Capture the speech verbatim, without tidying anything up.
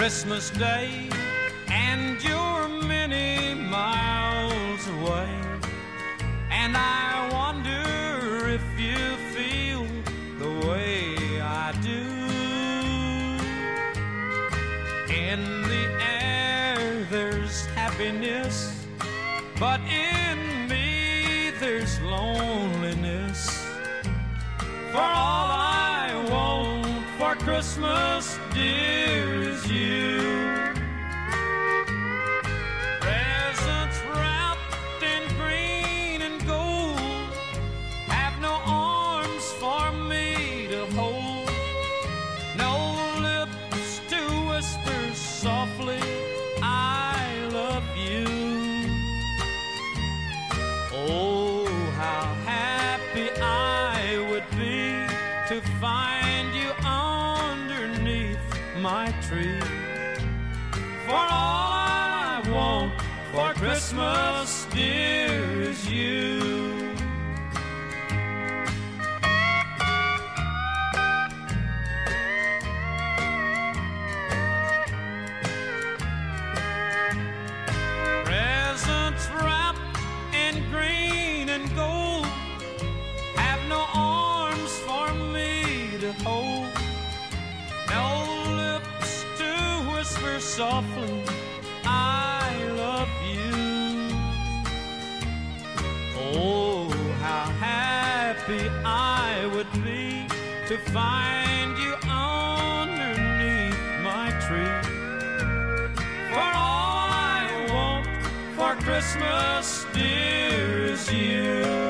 Christmas Day, and you're many miles away. And I wonder if you feel the way I do. In the air there's happiness, but in me there's loneliness. For all I want for Christmas, dear, is you. Presents wrapped in green and gold have no arms for me to hold, no lips to whisper softly, I love you. Oh, how happy I would be to find you underneath my tree. For all I want for Christmas, dear, is you. Presents wrapped in green and gold have no arms for me to hold, no lips to whisper softly, I love you. Oh, how happy I would be to find you underneath my tree. For all I want for Christmas, dear, is you.